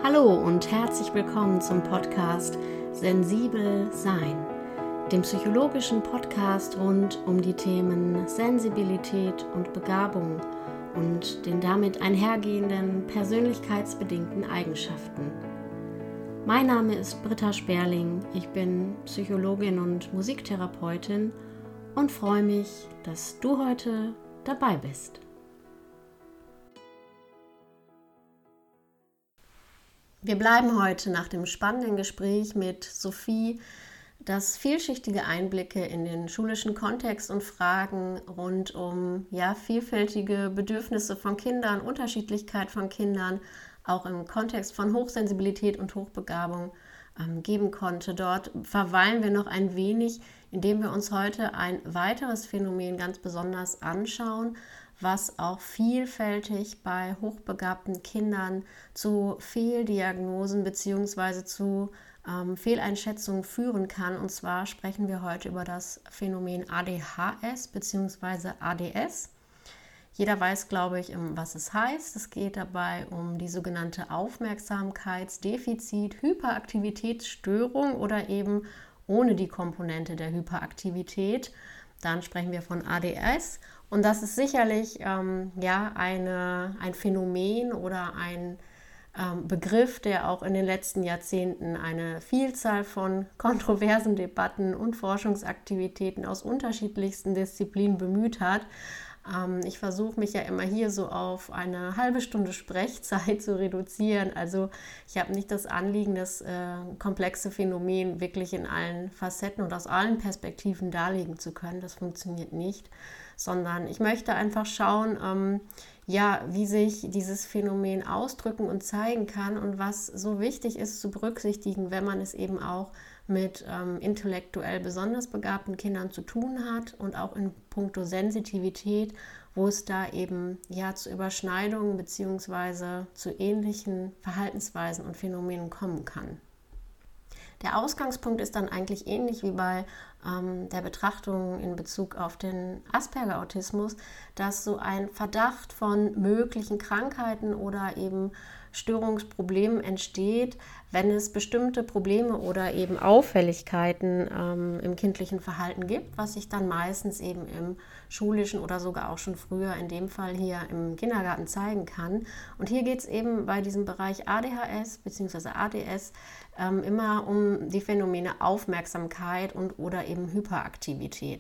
Hallo und herzlich willkommen zum Podcast Sensibel Sein, dem psychologischen Podcast rund um die Themen Sensibilität und Begabung und den damit einhergehenden persönlichkeitsbedingten Eigenschaften. Mein Name ist Britta Sperling, ich bin Psychologin und Musiktherapeutin und freue mich, dass du heute dabei bist. Wir bleiben heute nach dem spannenden Gespräch mit Sophie, das vielschichtige Einblicke in den schulischen Kontext und Fragen rund um vielfältige Bedürfnisse von Kindern, Unterschiedlichkeit von Kindern, auch im Kontext von Hochsensibilität und Hochbegabung geben konnte. Dort verweilen wir noch ein wenig, indem wir uns heute ein weiteres Phänomen ganz besonders anschauen, was auch vielfältig bei hochbegabten Kindern zu Fehldiagnosen bzw. zu Fehleinschätzungen führen kann. Und zwar sprechen wir heute über das Phänomen ADHS bzw. ADS. Jeder weiß, glaube ich, was es heißt. Es geht dabei um die sogenannte Aufmerksamkeitsdefizit-Hyperaktivitätsstörung oder eben ohne die Komponente der Hyperaktivität. Dann sprechen wir von ADS. Und das ist sicherlich ein Phänomen oder ein Begriff, der auch in den letzten Jahrzehnten eine Vielzahl von kontroversen Debatten und Forschungsaktivitäten aus unterschiedlichsten Disziplinen bemüht hat. Ich versuche mich ja immer hier so auf eine halbe Stunde Sprechzeit zu reduzieren. Also ich habe nicht das Anliegen, das komplexe Phänomen wirklich in allen Facetten und aus allen Perspektiven darlegen zu können. Das funktioniert nicht, sondern ich möchte einfach schauen, wie sich dieses Phänomen ausdrücken und zeigen kann und was so wichtig ist zu berücksichtigen, wenn man es eben auch mit intellektuell besonders begabten Kindern zu tun hat und auch in puncto Sensitivität, wo es da eben zu Überschneidungen bzw. zu ähnlichen Verhaltensweisen und Phänomenen kommen kann. Der Ausgangspunkt ist dann eigentlich ähnlich wie bei der Betrachtung in Bezug auf den Asperger-Autismus, dass so ein Verdacht von möglichen Krankheiten oder eben Störungsproblemen entsteht, wenn es bestimmte Probleme oder eben Auffälligkeiten im kindlichen Verhalten gibt, was sich dann meistens eben im schulischen oder sogar auch schon früher, in dem Fall hier im Kindergarten, zeigen kann. Und hier geht es eben bei diesem Bereich ADHS bzw. ADS immer um die Phänomene Aufmerksamkeit und oder eben Hyperaktivität.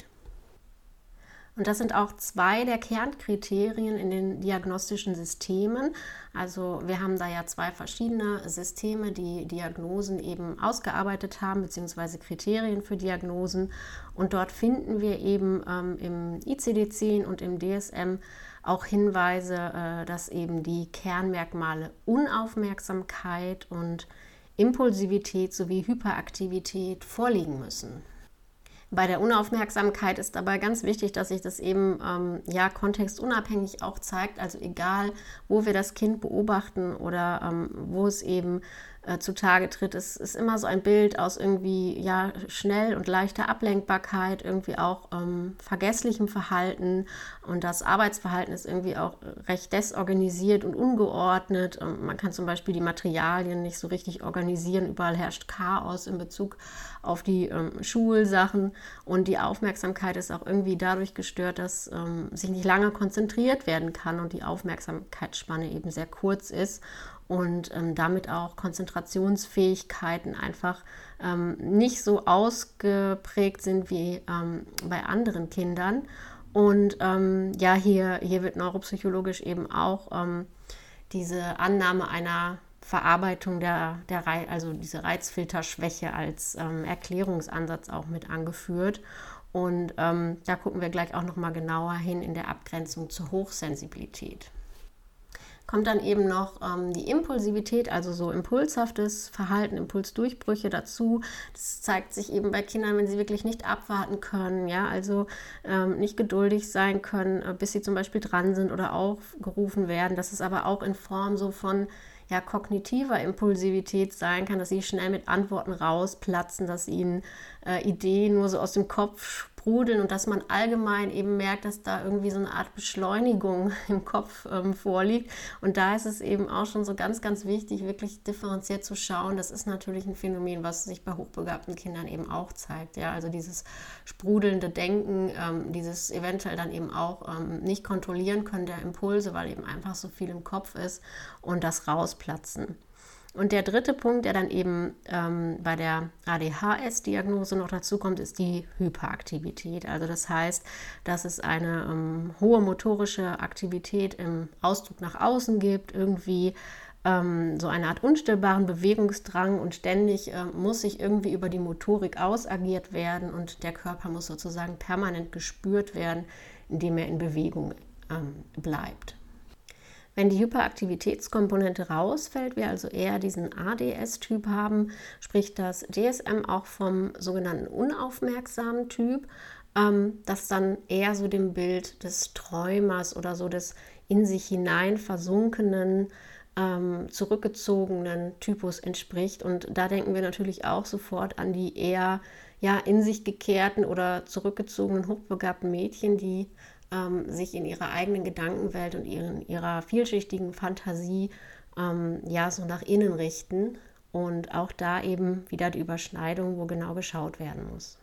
Und das sind auch zwei der Kernkriterien in den diagnostischen Systemen. Also wir haben da ja zwei verschiedene Systeme, die Diagnosen eben ausgearbeitet haben, beziehungsweise Kriterien für Diagnosen. Und dort finden wir eben im ICD-10 und im DSM auch Hinweise, dass eben die Kernmerkmale Unaufmerksamkeit und Impulsivität sowie Hyperaktivität vorliegen müssen. Bei der Unaufmerksamkeit ist dabei ganz wichtig, dass sich das eben kontextunabhängig auch zeigt, also egal, wo wir das Kind beobachten oder wo es eben zutage tritt. Es ist immer so ein Bild aus irgendwie schnell und leichter Ablenkbarkeit, irgendwie auch vergesslichem Verhalten, und das Arbeitsverhalten ist irgendwie auch recht desorganisiert und ungeordnet. Man kann zum Beispiel die Materialien nicht so richtig organisieren, überall herrscht Chaos in Bezug auf die Schulsachen, und die Aufmerksamkeit ist auch irgendwie dadurch gestört, dass sich nicht lange konzentriert werden kann und die Aufmerksamkeitsspanne eben sehr kurz ist. Und damit auch Konzentrationsfähigkeiten einfach nicht so ausgeprägt sind wie bei anderen Kindern. Und hier wird neuropsychologisch eben auch diese Annahme einer Verarbeitung also diese Reizfilterschwäche als Erklärungsansatz auch mit angeführt. Und da gucken wir gleich auch nochmal genauer hin in der Abgrenzung zur Hochsensibilität. Kommt dann eben noch die Impulsivität, also so impulshaftes Verhalten, Impulsdurchbrüche dazu. Das zeigt sich eben bei Kindern, wenn sie wirklich nicht abwarten können, also nicht geduldig sein können, bis sie zum Beispiel dran sind oder aufgerufen werden. Das ist aber auch in Form so von kognitiver Impulsivität sein kann, dass sie schnell mit Antworten rausplatzen, dass ihnen Ideen nur so aus dem Kopf sprudeln und dass man allgemein eben merkt, dass da irgendwie so eine Art Beschleunigung im Kopf vorliegt. Und da ist es eben auch schon so ganz, ganz wichtig, wirklich differenziert zu schauen. Das ist natürlich ein Phänomen, was sich bei hochbegabten Kindern eben auch zeigt. Ja? Also dieses sprudelnde Denken, dieses eventuell dann eben auch nicht kontrollieren können der Impulse, weil eben einfach so viel im Kopf ist und das Rausplatzen. Und der dritte Punkt, der dann eben bei der ADHS-Diagnose noch dazu kommt, ist die Hyperaktivität. Also das heißt, dass es eine hohe motorische Aktivität im Ausdruck nach außen gibt, irgendwie so eine Art unstillbaren Bewegungsdrang und ständig muss sich irgendwie über die Motorik ausagiert werden und der Körper muss sozusagen permanent gespürt werden, indem er in Bewegung bleibt. Wenn die Hyperaktivitätskomponente rausfällt, wir also eher diesen ADS-Typ haben, spricht das DSM auch vom sogenannten unaufmerksamen Typ, das dann eher so dem Bild des Träumers oder so des in sich hinein versunkenen, zurückgezogenen Typus entspricht. Und da denken wir natürlich auch sofort an die eher in sich gekehrten oder zurückgezogenen, hochbegabten Mädchen, die sich in ihrer eigenen Gedankenwelt und ihrer vielschichtigen Fantasie so nach innen richten und auch da eben wieder die Überschneidung, wo genau geschaut werden muss.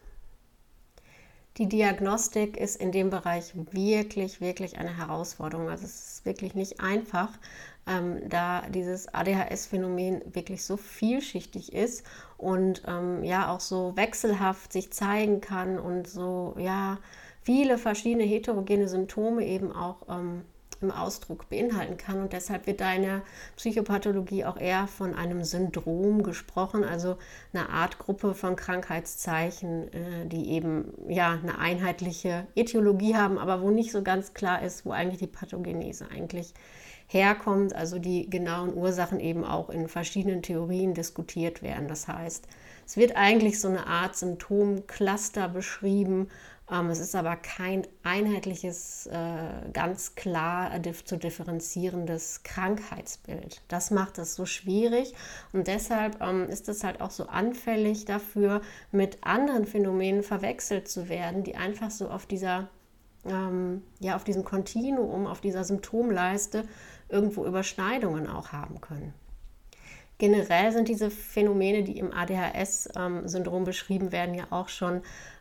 Die Diagnostik ist in dem Bereich wirklich, wirklich eine Herausforderung. Also es ist wirklich nicht einfach, da dieses ADHS-Phänomen wirklich so vielschichtig ist und auch so wechselhaft sich zeigen kann und so, viele verschiedene heterogene Symptome eben auch im Ausdruck beinhalten kann. Und deshalb wird da in der Psychopathologie auch eher von einem Syndrom gesprochen, also eine Art Gruppe von Krankheitszeichen, die eben eine einheitliche Ätiologie haben, aber wo nicht so ganz klar ist, wo eigentlich die Pathogenese eigentlich herkommt, also die genauen Ursachen eben auch in verschiedenen Theorien diskutiert werden. Das heißt, es wird eigentlich so eine Art Symptomcluster beschrieben. Es ist aber kein einheitliches, ganz klar zu differenzierendes Krankheitsbild. Das macht es so schwierig und deshalb ist es halt auch so anfällig dafür, mit anderen Phänomenen verwechselt zu werden, die einfach so auf dieser auf diesem Kontinuum, auf dieser Symptomleiste irgendwo Überschneidungen auch haben können. Generell sind diese Phänomene, die im ADHS-Syndrom beschrieben werden, ja auch schon,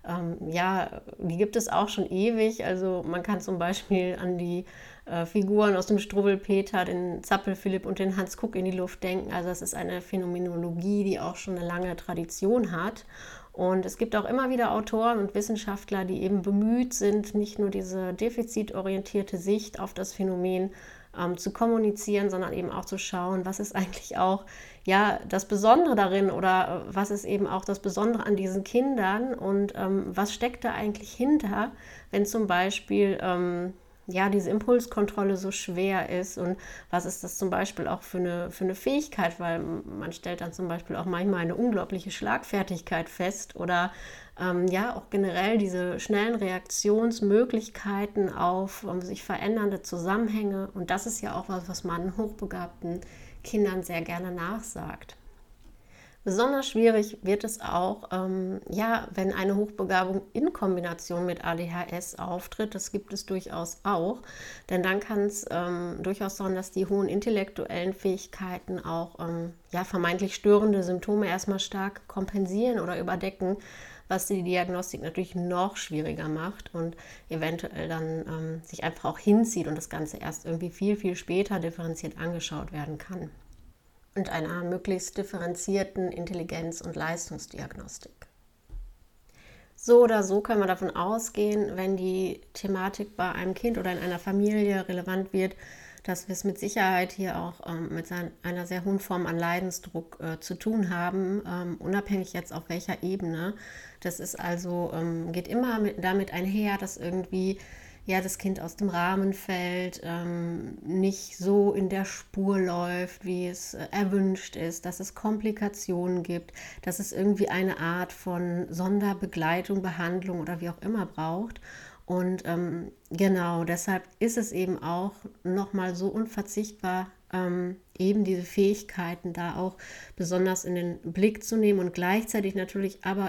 die gibt es auch schon ewig. Also man kann zum Beispiel an die Figuren aus dem Struwwelpeter, den Zappel-Philipp und den Hans Kuck in die Luft denken. Also das ist eine Phänomenologie, die auch schon eine lange Tradition hat. Und es gibt auch immer wieder Autoren und Wissenschaftler, die eben bemüht sind, nicht nur diese defizitorientierte Sicht auf das Phänomen zu kommunizieren, sondern eben auch zu schauen, was ist eigentlich auch das Besondere darin oder was ist eben auch das Besondere an diesen Kindern und was steckt da eigentlich hinter, wenn zum Beispiel diese Impulskontrolle so schwer ist und was ist das zum Beispiel auch für eine Fähigkeit, weil man stellt dann zum Beispiel auch manchmal eine unglaubliche Schlagfertigkeit fest oder auch generell diese schnellen Reaktionsmöglichkeiten auf sich verändernde Zusammenhänge und das ist ja auch was man hochbegabten Kindern sehr gerne nachsagt. Besonders schwierig wird es auch, wenn eine Hochbegabung in Kombination mit ADHS auftritt. Das gibt es durchaus auch, denn dann kann es durchaus sein, dass die hohen intellektuellen Fähigkeiten auch vermeintlich störende Symptome erstmal stark kompensieren oder überdecken, was die Diagnostik natürlich noch schwieriger macht und eventuell dann sich einfach auch hinzieht und das Ganze erst irgendwie viel, viel später differenziert angeschaut werden kann. Und einer möglichst differenzierten Intelligenz- und Leistungsdiagnostik. So oder so können wir davon ausgehen, wenn die Thematik bei einem Kind oder in einer Familie relevant wird, dass wir es mit Sicherheit hier auch mit einer sehr hohen Form an Leidensdruck zu tun haben, unabhängig jetzt auf welcher Ebene. Das ist also, geht immer damit einher, dass irgendwie das Kind aus dem Rahmen fällt, nicht so in der Spur läuft, wie es erwünscht ist, dass es Komplikationen gibt, dass es irgendwie eine Art von Sonderbegleitung, Behandlung oder wie auch immer braucht. Und deshalb ist es eben auch nochmal so unverzichtbar, eben diese Fähigkeiten da auch besonders in den Blick zu nehmen und gleichzeitig natürlich aber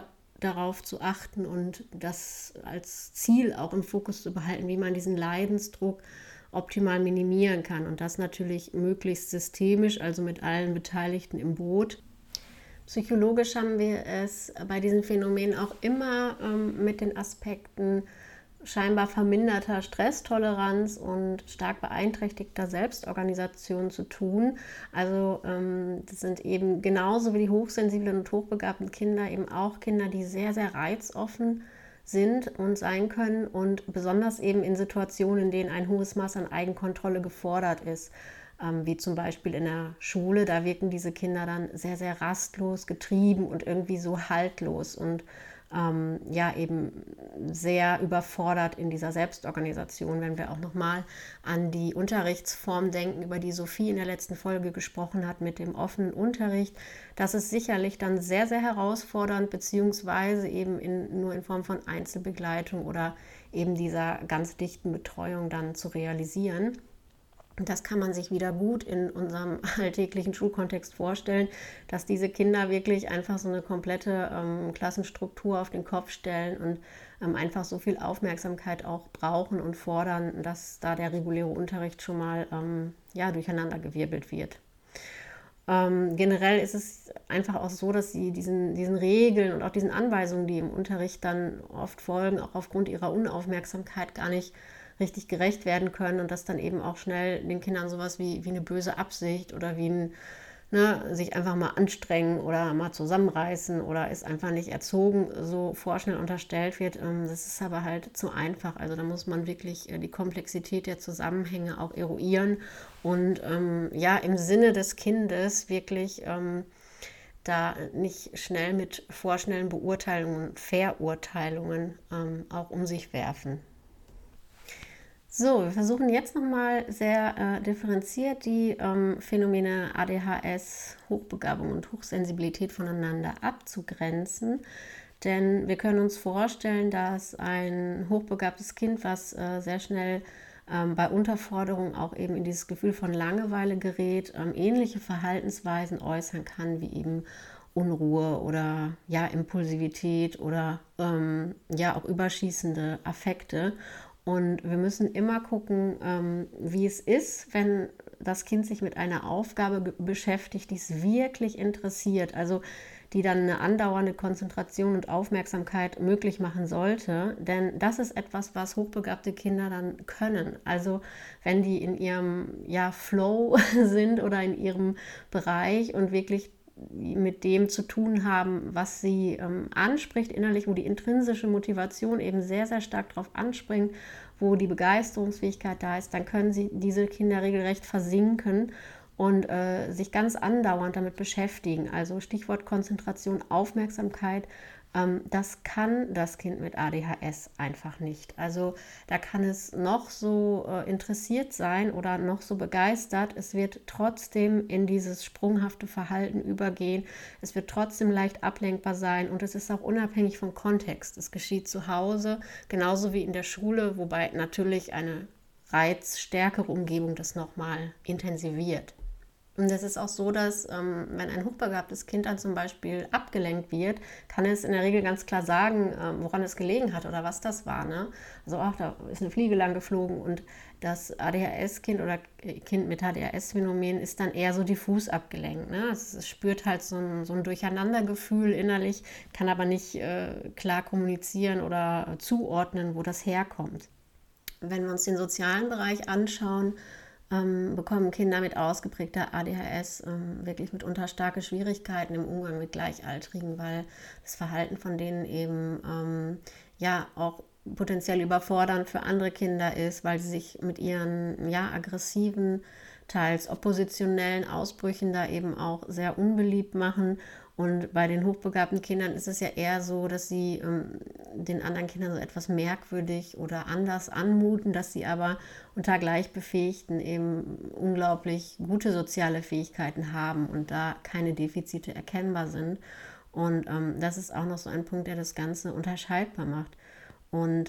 darauf zu achten und das als Ziel auch im Fokus zu behalten, wie man diesen Leidensdruck optimal minimieren kann. Und das natürlich möglichst systemisch, also mit allen Beteiligten im Boot. Psychologisch haben wir es bei diesen Phänomenen auch immer mit den Aspekten scheinbar verminderter Stresstoleranz und stark beeinträchtigter Selbstorganisation zu tun. Also das sind eben genauso wie die hochsensiblen und hochbegabten Kinder eben auch Kinder, die sehr, sehr reizoffen sind und sein können und besonders eben in Situationen, in denen ein hohes Maß an Eigenkontrolle gefordert ist, wie zum Beispiel in der Schule. Da wirken diese Kinder dann sehr, sehr rastlos, getrieben und irgendwie so haltlos und eben sehr überfordert in dieser Selbstorganisation. Wenn wir auch nochmal an die Unterrichtsform denken, über die Sophie in der letzten Folge gesprochen hat, mit dem offenen Unterricht, das ist sicherlich dann sehr, sehr herausfordernd, beziehungsweise eben nur in Form von Einzelbegleitung oder eben dieser ganz dichten Betreuung dann zu realisieren. Das kann man sich wieder gut in unserem alltäglichen Schulkontext vorstellen, dass diese Kinder wirklich einfach so eine komplette Klassenstruktur auf den Kopf stellen und einfach so viel Aufmerksamkeit auch brauchen und fordern, dass da der reguläre Unterricht schon mal durcheinandergewirbelt wird. Generell ist es einfach auch so, dass sie diesen Regeln und auch diesen Anweisungen, die im Unterricht dann oft folgen, auch aufgrund ihrer Unaufmerksamkeit gar nicht richtig gerecht werden können und dass dann eben auch schnell den Kindern sowas wie eine böse Absicht oder wie sich einfach mal anstrengen oder mal zusammenreißen oder ist einfach nicht erzogen, so vorschnell unterstellt wird. Das ist aber halt zu einfach. Also da muss man wirklich die Komplexität der Zusammenhänge auch eruieren und im Sinne des Kindes wirklich da nicht schnell mit vorschnellen Beurteilungen und Verurteilungen auch um sich werfen. So, wir versuchen jetzt nochmal sehr differenziert die Phänomene ADHS, Hochbegabung und Hochsensibilität voneinander abzugrenzen. Denn wir können uns vorstellen, dass ein hochbegabtes Kind, was sehr schnell bei Unterforderung auch eben in dieses Gefühl von Langeweile gerät, ähnliche Verhaltensweisen äußern kann, wie eben Unruhe oder Impulsivität oder auch überschießende Affekte. Und wir müssen immer gucken, wie es ist, wenn das Kind sich mit einer Aufgabe beschäftigt, die es wirklich interessiert, also die dann eine andauernde Konzentration und Aufmerksamkeit möglich machen sollte. Denn das ist etwas, was hochbegabte Kinder dann können. Also wenn die in ihrem Flow sind oder in ihrem Bereich und wirklich mit dem zu tun haben, was sie anspricht innerlich, wo die intrinsische Motivation eben sehr, sehr stark darauf anspringt, wo die Begeisterungsfähigkeit da ist, dann können diese Kinder regelrecht versinken und sich ganz andauernd damit beschäftigen. Also Stichwort Konzentration, Aufmerksamkeit, das kann das Kind mit ADHS einfach nicht. Also da kann es noch so interessiert sein oder noch so begeistert. Es wird trotzdem in dieses sprunghafte Verhalten übergehen. Es wird trotzdem leicht ablenkbar sein und es ist auch unabhängig vom Kontext. Es geschieht zu Hause genauso wie in der Schule, wobei natürlich eine reizstärkere Umgebung das nochmal intensiviert. Und es ist auch so, dass wenn ein hochbegabtes Kind dann zum Beispiel abgelenkt wird, kann es in der Regel ganz klar sagen, woran es gelegen hat oder was das war. Ne? Also da ist eine Fliege lang geflogen und das ADHS-Kind oder Kind mit ADHS-Phänomen ist dann eher so diffus abgelenkt. Ne? Also es spürt halt so ein Durcheinandergefühl innerlich, kann aber nicht klar kommunizieren oder zuordnen, wo das herkommt. Wenn wir uns den sozialen Bereich anschauen, bekommen Kinder mit ausgeprägter ADHS wirklich mitunter starke Schwierigkeiten im Umgang mit Gleichaltrigen, weil das Verhalten von denen eben auch potenziell überfordernd für andere Kinder ist, weil sie sich mit ihren aggressiven, teils oppositionellen Ausbrüchen da eben auch sehr unbeliebt machen. Und bei den hochbegabten Kindern ist es ja eher so, dass sie den anderen Kindern so etwas merkwürdig oder anders anmuten, dass sie aber unter Gleichbefähigten eben unglaublich gute soziale Fähigkeiten haben und da keine Defizite erkennbar sind. Und das ist auch noch so ein Punkt, der das Ganze unterscheidbar macht. Und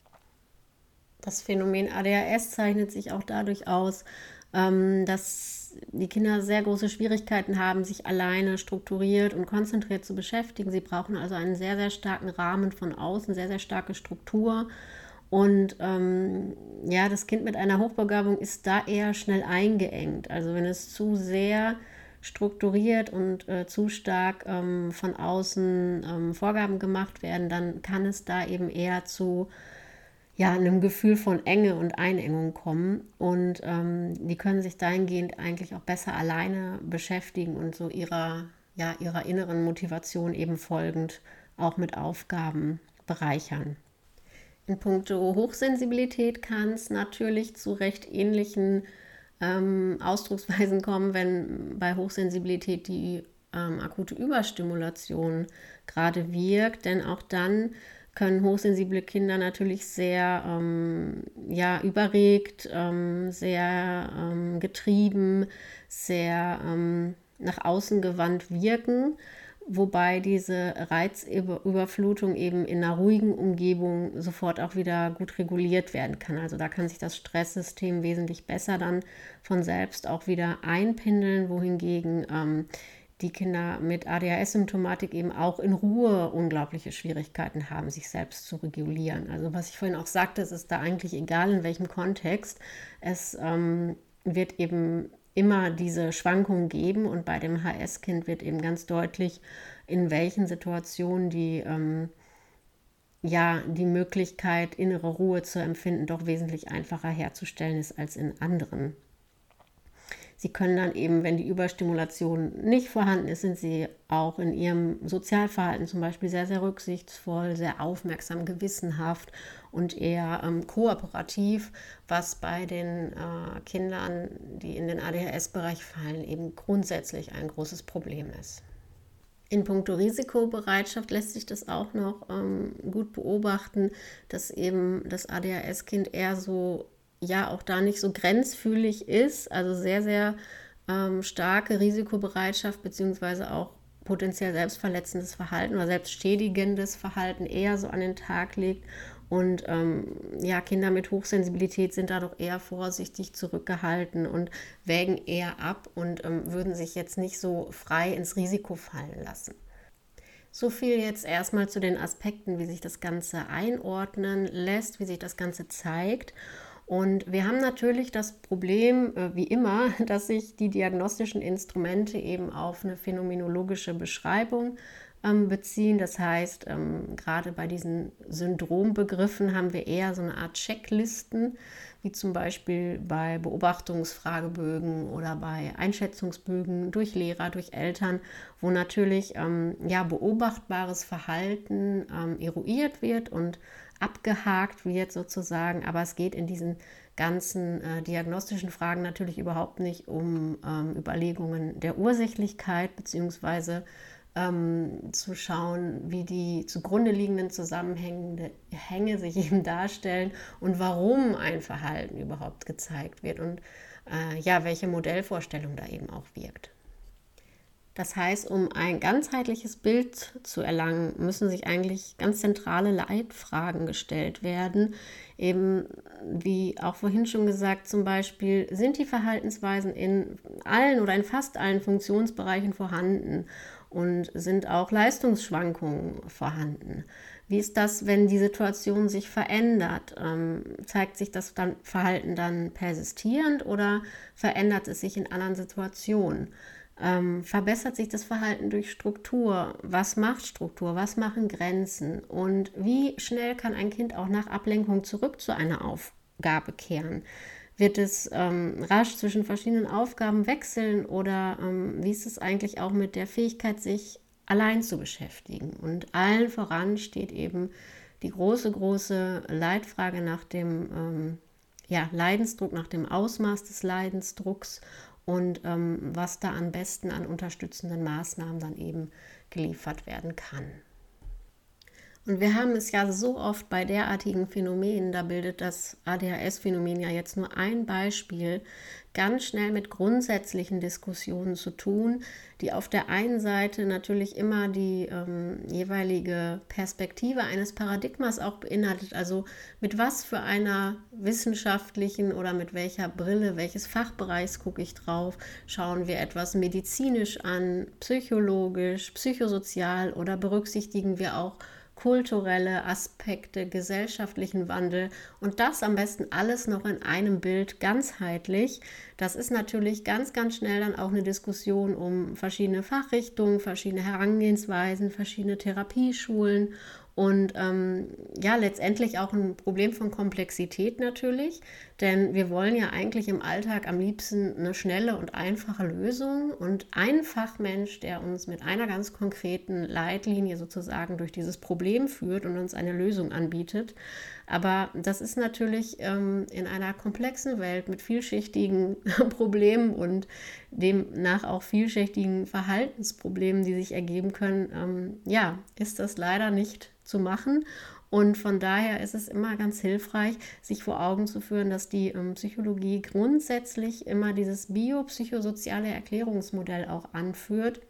das Phänomen ADHS zeichnet sich auch dadurch aus, dass die Kinder sehr große Schwierigkeiten haben, sich alleine strukturiert und konzentriert zu beschäftigen. Sie brauchen also einen sehr, sehr starken Rahmen von außen, sehr, sehr starke Struktur. Und ja, das Kind mit einer Hochbegabung ist da eher schnell eingeengt. Also wenn es zu sehr strukturiert und zu stark von außen Vorgaben gemacht werden, dann kann es da eben eher zu einem Gefühl von Enge und Einengung kommen. Und die können sich dahingehend eigentlich auch besser alleine beschäftigen und so ihrer inneren Motivation eben folgend auch mit Aufgaben bereichern. In puncto Hochsensibilität kann es natürlich zu recht ähnlichen Ausdrucksweisen kommen, wenn bei Hochsensibilität die akute Überstimulation gerade wirkt, denn auch dann können hochsensible Kinder natürlich sehr überregt, sehr getrieben, sehr nach außen gewandt wirken, wobei diese Reizüberflutung eben in einer ruhigen Umgebung sofort auch wieder gut reguliert werden kann. Also da kann sich das Stresssystem wesentlich besser dann von selbst auch wieder einpendeln, wohingegen die Kinder mit ADHS-Symptomatik eben auch in Ruhe unglaubliche Schwierigkeiten haben, sich selbst zu regulieren. Also was ich vorhin auch sagte, es ist da eigentlich egal, in welchem Kontext. Es wird eben immer diese Schwankungen geben und bei dem HS-Kind wird eben ganz deutlich, in welchen Situationen die Möglichkeit, innere Ruhe zu empfinden, doch wesentlich einfacher herzustellen ist als in anderen. Sie können dann eben, wenn die Überstimulation nicht vorhanden ist, sind sie auch in ihrem Sozialverhalten zum Beispiel sehr, sehr rücksichtsvoll, sehr aufmerksam, gewissenhaft und eher kooperativ, was bei den Kindern, die in den ADHS-Bereich fallen, eben grundsätzlich ein großes Problem ist. In puncto Risikobereitschaft lässt sich das auch noch gut beobachten, dass eben das ADHS-Kind eher so auch da nicht so grenzfühlig ist, also sehr, sehr starke Risikobereitschaft beziehungsweise auch potenziell selbstverletzendes Verhalten oder selbstschädigendes Verhalten eher so an den Tag legt. Und Kinder mit Hochsensibilität sind da doch eher vorsichtig zurückgehalten und wägen eher ab und würden sich jetzt nicht so frei ins Risiko fallen lassen. So viel jetzt erstmal zu den Aspekten, wie sich das Ganze einordnen lässt, wie sich das Ganze zeigt. Und wir haben natürlich das Problem, wie immer, dass sich die diagnostischen Instrumente eben auf eine phänomenologische Beschreibung beziehen. Das heißt, gerade bei diesen Syndrombegriffen haben wir eher so eine Art Checklisten, wie zum Beispiel bei Beobachtungsfragebögen oder bei Einschätzungsbögen durch Lehrer, durch Eltern, wo natürlich beobachtbares Verhalten eruiert wird und abgehakt wird sozusagen, aber es geht in diesen ganzen diagnostischen Fragen natürlich überhaupt nicht um Überlegungen der Ursächlichkeit beziehungsweise zu schauen, wie die zugrunde liegenden Zusammenhänge sich eben darstellen und warum ein Verhalten überhaupt gezeigt wird und welche Modellvorstellung da eben auch wirkt. Das heißt, um ein ganzheitliches Bild zu erlangen, müssen sich eigentlich ganz zentrale Leitfragen gestellt werden. Eben, wie auch vorhin schon gesagt, zum Beispiel, sind die Verhaltensweisen in allen oder in fast allen Funktionsbereichen vorhanden und sind auch Leistungsschwankungen vorhanden? Wie ist das, wenn die Situation sich verändert? Zeigt sich das Verhalten dann persistierend oder verändert es sich in anderen Situationen? Verbessert sich das Verhalten durch Struktur? Was macht Struktur? Was machen Grenzen? Und wie schnell kann ein Kind auch nach Ablenkung zurück zu einer Aufgabe kehren? Wird es rasch zwischen verschiedenen Aufgaben wechseln oder wie ist es eigentlich auch mit der Fähigkeit, sich allein zu beschäftigen? Und allen voran steht eben die große Leitfrage nach dem Leidensdruck, nach dem Ausmaß des Leidensdrucks und was da am besten an unterstützenden Maßnahmen dann eben geliefert werden kann. Und wir haben es ja so oft bei derartigen Phänomenen, da bildet das ADHS-Phänomen ja jetzt nur ein Beispiel, ganz schnell mit grundsätzlichen Diskussionen zu tun, die auf der einen Seite natürlich immer die jeweilige Perspektive eines Paradigmas auch beinhaltet, also mit was für einer wissenschaftlichen oder mit welcher Brille, welches Fachbereichs gucke ich drauf, schauen wir etwas medizinisch an, psychologisch, psychosozial oder berücksichtigen wir auch kulturelle Aspekte, gesellschaftlichen Wandel und das am besten alles noch in einem Bild ganzheitlich. Das ist natürlich ganz, ganz schnell dann auch eine Diskussion um verschiedene Fachrichtungen, verschiedene Herangehensweisen, verschiedene Therapieschulen und letztendlich auch ein Problem von Komplexität natürlich, denn wir wollen ja eigentlich im Alltag am liebsten eine schnelle und einfache Lösung und ein Fachmensch, der uns mit einer ganz konkreten Leitlinie sozusagen durch dieses Problem führt und uns eine Lösung anbietet. Aber das ist natürlich in einer komplexen Welt mit vielschichtigen Problemen und demnach auch vielschichtigen Verhaltensproblemen, die sich ergeben können, ist das leider nicht zu machen. Und von daher ist es immer ganz hilfreich, sich vor Augen zu führen, dass die Psychologie grundsätzlich immer dieses biopsychosoziale Erklärungsmodell auch anführt,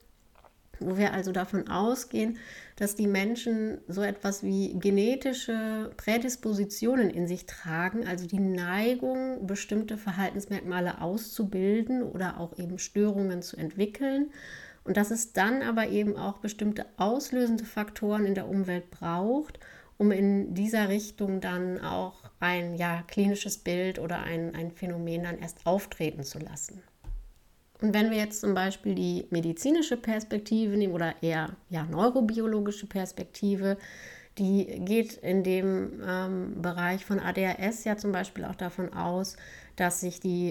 wo wir also davon ausgehen, dass die Menschen so etwas wie genetische Prädispositionen in sich tragen, also die Neigung, bestimmte Verhaltensmerkmale auszubilden oder auch eben Störungen zu entwickeln. Und dass es dann aber eben auch bestimmte auslösende Faktoren in der Umwelt braucht, um in dieser Richtung dann auch ein klinisches Bild oder ein Phänomen dann erst auftreten zu lassen. Und wenn wir jetzt zum Beispiel die medizinische Perspektive nehmen oder eher neurobiologische Perspektive, die geht in dem Bereich von ADHS ja zum Beispiel auch davon aus, dass sich die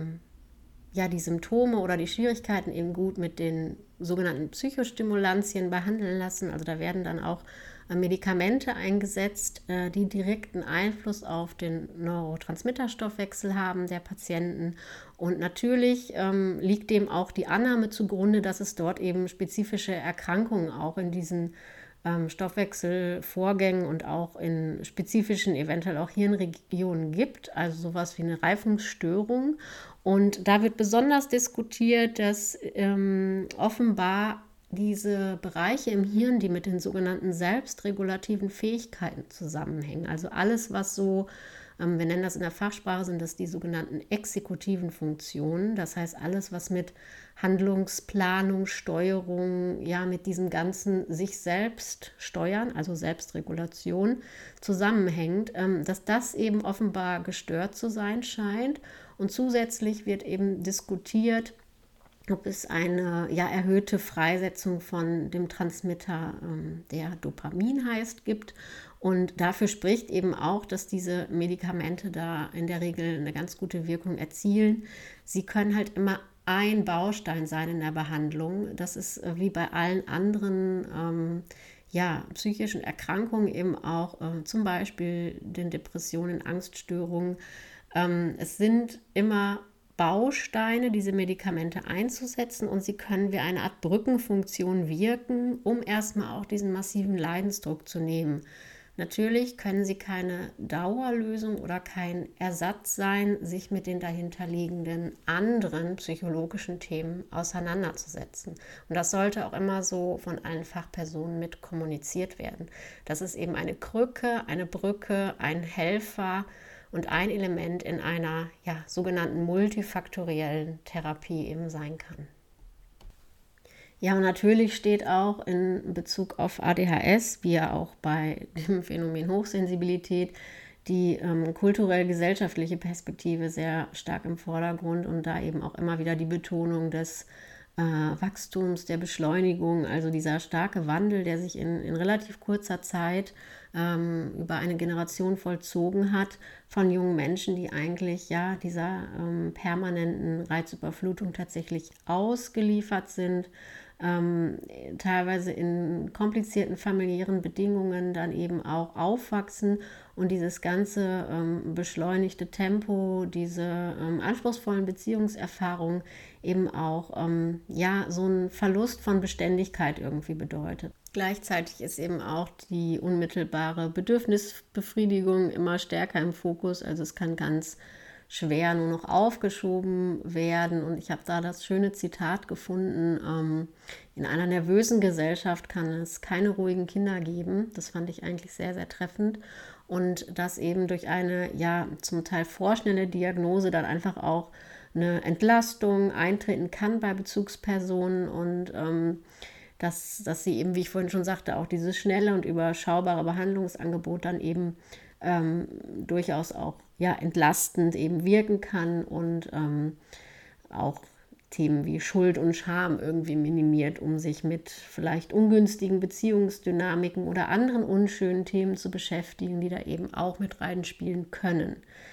Symptome oder die Schwierigkeiten eben gut mit den sogenannten Psychostimulantien behandeln lassen. Also da werden dann auch Medikamente eingesetzt, die direkten Einfluss auf den Neurotransmitterstoffwechsel haben der Patienten. Und natürlich liegt dem auch die Annahme zugrunde, dass es dort eben spezifische Erkrankungen auch in diesen Stoffwechselvorgängen und auch in spezifischen, eventuell auch Hirnregionen gibt, also sowas wie eine Reifungsstörung. Und da wird besonders diskutiert, dass offenbar diese Bereiche im Hirn, die mit den sogenannten selbstregulativen Fähigkeiten zusammenhängen, also alles, was so, wir nennen das in der Fachsprache, sind das die sogenannten exekutiven Funktionen, das heißt alles, was mit Handlungsplanung, Steuerung, mit diesem ganzen sich selbst steuern, also Selbstregulation, zusammenhängt, dass das eben offenbar gestört zu sein scheint. Und zusätzlich wird eben diskutiert, ob es eine erhöhte Freisetzung von dem Transmitter, der Dopamin heißt, gibt. Und dafür spricht eben auch, dass diese Medikamente da in der Regel eine ganz gute Wirkung erzielen. Sie können halt immer ein Baustein sein in der Behandlung. Das ist wie bei allen anderen psychischen Erkrankungen eben auch, zum Beispiel den Depressionen, Angststörungen. Es sind immer Bausteine, diese Medikamente einzusetzen und sie können wie eine Art Brückenfunktion wirken, um erstmal auch diesen massiven Leidensdruck zu nehmen. Natürlich können sie keine Dauerlösung oder kein Ersatz sein, sich mit den dahinterliegenden anderen psychologischen Themen auseinanderzusetzen. Und das sollte auch immer so von allen Fachpersonen mit kommuniziert werden. Das ist eben eine Krücke, eine Brücke, ein Helfer und ein Element in einer sogenannten multifaktoriellen Therapie eben sein kann. Ja, und natürlich steht auch in Bezug auf ADHS, wie ja auch bei dem Phänomen Hochsensibilität, die kulturell-gesellschaftliche Perspektive sehr stark im Vordergrund und da eben auch immer wieder die Betonung des Wachstums, der Beschleunigung, also dieser starke Wandel, der sich in relativ kurzer Zeit über eine Generation vollzogen hat von jungen Menschen, die eigentlich dieser permanenten Reizüberflutung tatsächlich ausgeliefert sind. teilweise in komplizierten familiären Bedingungen dann eben auch aufwachsen und dieses ganze beschleunigte Tempo, diese anspruchsvollen Beziehungserfahrungen eben auch so ein Verlust von Beständigkeit irgendwie bedeutet. Gleichzeitig ist eben auch die unmittelbare Bedürfnisbefriedigung immer stärker im Fokus, also es kann ganz schwer nur noch aufgeschoben werden. Und ich habe da das schöne Zitat gefunden, in einer nervösen Gesellschaft kann es keine ruhigen Kinder geben. Das fand ich eigentlich sehr, sehr treffend. Und dass eben durch eine zum Teil vorschnelle Diagnose dann einfach auch eine Entlastung eintreten kann bei Bezugspersonen und dass sie eben, wie ich vorhin schon sagte, auch dieses schnelle und überschaubare Behandlungsangebot dann eben durchaus auch entlastend eben wirken kann und auch Themen wie Schuld und Scham irgendwie minimiert, um sich mit vielleicht ungünstigen Beziehungsdynamiken oder anderen unschönen Themen zu beschäftigen, die da eben auch mit reinspielen können.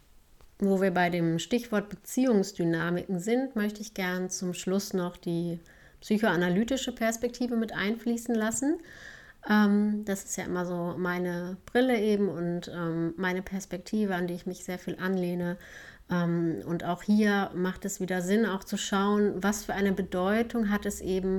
Wo wir bei dem Stichwort Beziehungsdynamiken sind, möchte ich gern zum Schluss noch die psychoanalytische Perspektive mit einfließen lassen. Das ist ja immer so meine Brille eben und meine Perspektive, an die ich mich sehr viel anlehne. Und auch hier macht es wieder Sinn, auch zu schauen, was für eine Bedeutung hat es eben,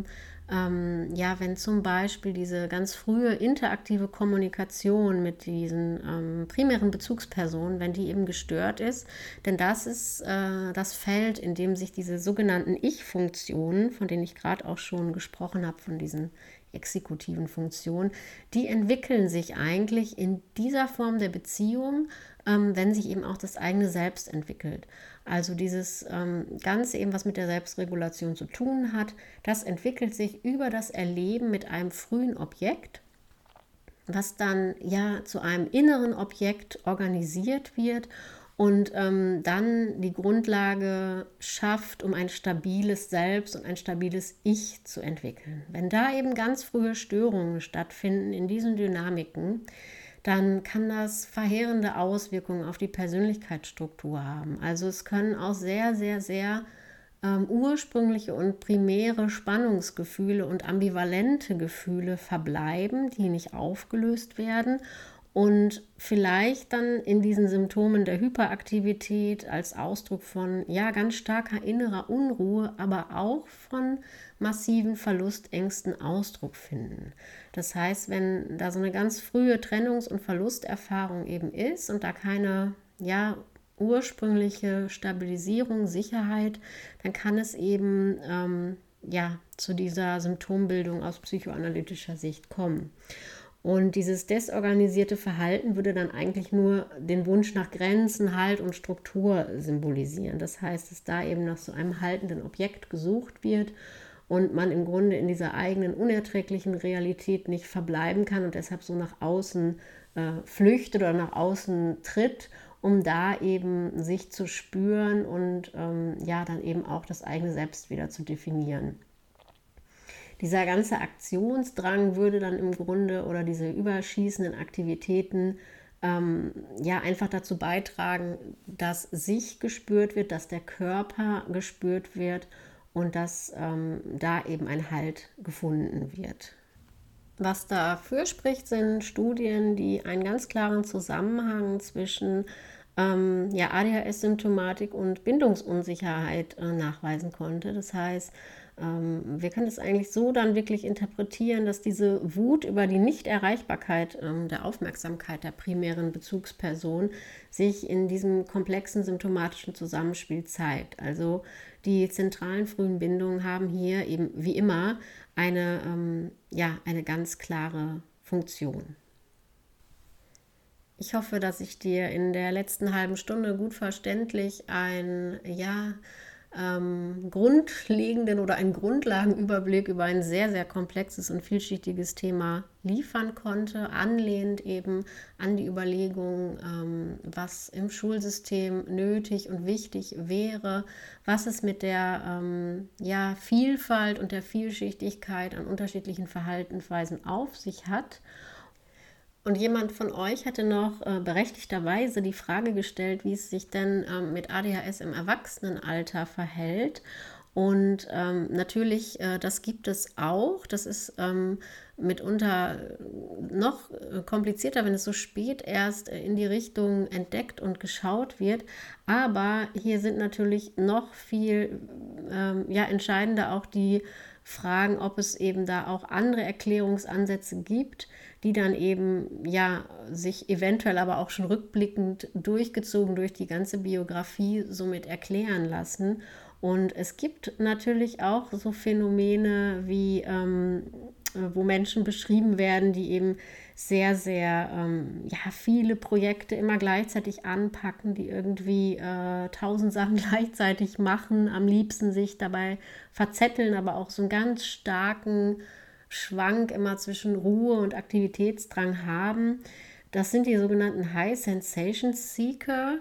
wenn zum Beispiel diese ganz frühe interaktive Kommunikation mit diesen primären Bezugspersonen, wenn die eben gestört ist. Denn das ist das Feld, in dem sich diese sogenannten Ich-Funktionen, von denen ich gerade auch schon gesprochen habe, von diesen exekutiven Funktionen, die entwickeln sich eigentlich in dieser Form der Beziehung, wenn sich eben auch das eigene Selbst entwickelt. Also dieses Ganze eben, was mit der Selbstregulation zu tun hat, das entwickelt sich über das Erleben mit einem frühen Objekt, was dann zu einem inneren Objekt organisiert wird und dann die Grundlage schafft, um ein stabiles Selbst und ein stabiles Ich zu entwickeln. Wenn da eben ganz frühe Störungen stattfinden in diesen Dynamiken, dann kann das verheerende Auswirkungen auf die Persönlichkeitsstruktur haben. Also es können auch sehr, sehr, sehr ursprüngliche und primäre Spannungsgefühle und ambivalente Gefühle verbleiben, die nicht aufgelöst werden und vielleicht dann in diesen Symptomen der Hyperaktivität als Ausdruck von ganz starker innerer Unruhe, aber auch von massiven Verlustängsten Ausdruck finden. Das heißt, wenn da so eine ganz frühe Trennungs- und Verlusterfahrung eben ist und da keine ursprüngliche Stabilisierung, Sicherheit, dann kann es eben zu dieser Symptombildung aus psychoanalytischer Sicht kommen. Und dieses desorganisierte Verhalten würde dann eigentlich nur den Wunsch nach Grenzen, Halt und Struktur symbolisieren. Das heißt, dass da eben nach so einem haltenden Objekt gesucht wird und man im Grunde in dieser eigenen unerträglichen Realität nicht verbleiben kann und deshalb so nach außen flüchtet oder nach außen tritt, um da eben sich zu spüren und dann eben auch das eigene Selbst wieder zu definieren. Dieser ganze Aktionsdrang würde dann im Grunde oder diese überschießenden Aktivitäten einfach dazu beitragen, dass sich gespürt wird, dass der Körper gespürt wird und dass da eben ein Halt gefunden wird. Was dafür spricht, sind Studien, die einen ganz klaren Zusammenhang zwischen ADHS-Symptomatik und Bindungsunsicherheit nachweisen konnte. Das heißt, wir können es eigentlich so dann wirklich interpretieren, dass diese Wut über die Nichterreichbarkeit der Aufmerksamkeit der primären Bezugsperson sich in diesem komplexen symptomatischen Zusammenspiel zeigt. Also die zentralen frühen Bindungen haben hier eben wie immer eine ganz klare Funktion. Ich hoffe, dass ich dir in der letzten halben Stunde gut verständlich einen grundlegenden oder einen Grundlagenüberblick über ein sehr, sehr komplexes und vielschichtiges Thema liefern konnte, anlehnend eben an die Überlegung, was im Schulsystem nötig und wichtig wäre, was es mit der Vielfalt und der Vielschichtigkeit an unterschiedlichen Verhaltensweisen auf sich hat. Und jemand von euch hatte noch berechtigterweise die Frage gestellt, wie es sich denn mit ADHS im Erwachsenenalter verhält. Und natürlich, das gibt es auch. Das ist mitunter noch komplizierter, wenn es so spät erst in die Richtung entdeckt und geschaut wird. Aber hier sind natürlich noch viel entscheidender auch die Fragen, ob es eben da auch andere Erklärungsansätze gibt, die dann eben sich eventuell aber auch schon rückblickend durchgezogen durch die ganze Biografie somit erklären lassen. Und es gibt natürlich auch so Phänomene wie wo Menschen beschrieben werden, die eben sehr, sehr viele Projekte immer gleichzeitig anpacken, die irgendwie 1000 Sachen gleichzeitig machen, am liebsten sich dabei verzetteln, aber auch so einen ganz starken Schwank immer zwischen Ruhe und Aktivitätsdrang haben. Das sind die sogenannten High Sensation Seeker.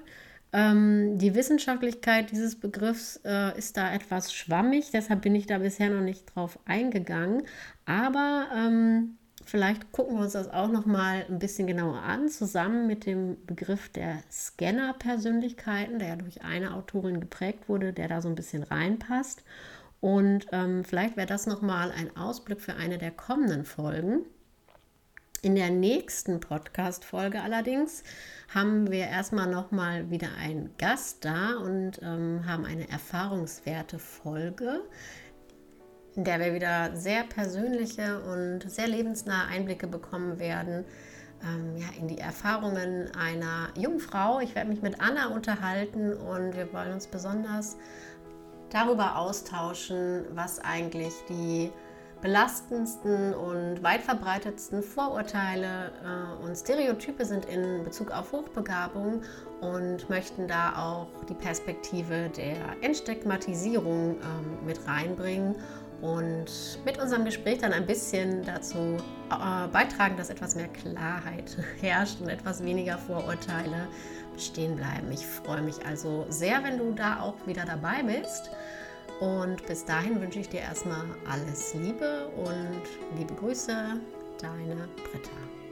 Die Wissenschaftlichkeit dieses Begriffs ist da etwas schwammig, deshalb bin ich da bisher noch nicht drauf eingegangen. Aber vielleicht gucken wir uns das auch noch mal ein bisschen genauer an, zusammen mit dem Begriff der Scanner-Persönlichkeiten, der ja durch eine Autorin geprägt wurde, der da so ein bisschen reinpasst. Und vielleicht wäre das noch mal ein Ausblick für eine der kommenden Folgen. In der nächsten Podcast-Folge allerdings haben wir erstmal nochmal wieder einen Gast da und haben eine erfahrungswerte Folge, in der wir wieder sehr persönliche und sehr lebensnahe Einblicke bekommen werden in die Erfahrungen einer jungen Frau. Ich werde mich mit Anna unterhalten und wir wollen uns besonders darüber austauschen, was eigentlich die belastendsten und weit verbreitetsten Vorurteile und Stereotype sind in Bezug auf Hochbegabung und möchten da auch die Perspektive der Entstigmatisierung mit reinbringen und mit unserem Gespräch dann ein bisschen dazu beitragen, dass etwas mehr Klarheit herrscht und etwas weniger Vorurteile bestehen bleiben. Ich freue mich also sehr, wenn du da auch wieder dabei bist. Und bis dahin wünsche ich dir erstmal alles Liebe und liebe Grüße, deine Britta.